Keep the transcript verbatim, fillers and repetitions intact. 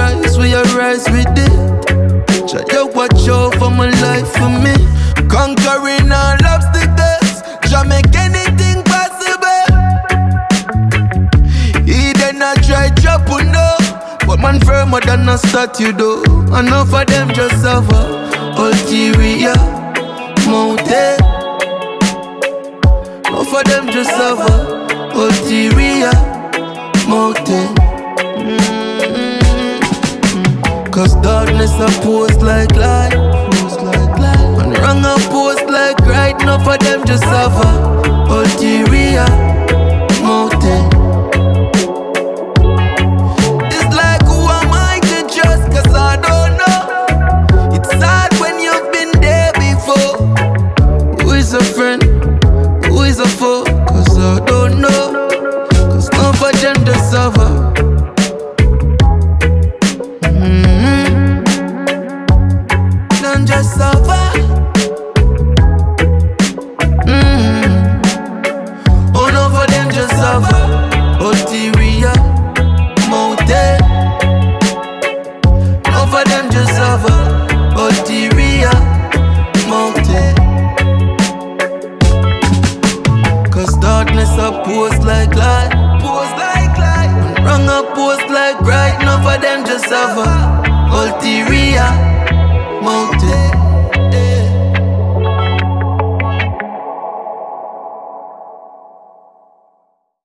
rise, we a rise with it. Try you watch out for my life for me. Conquering all obstacles, try make anything possible. He did not try drop on no, but man firmer than a statue though. Enough of them just suffer ulterior motive. Enough of them just suffer ulterior motive. Mm-hmm. Cause darkness opposed like light, and wrong opposed like right. Enough of them just suffer ulterior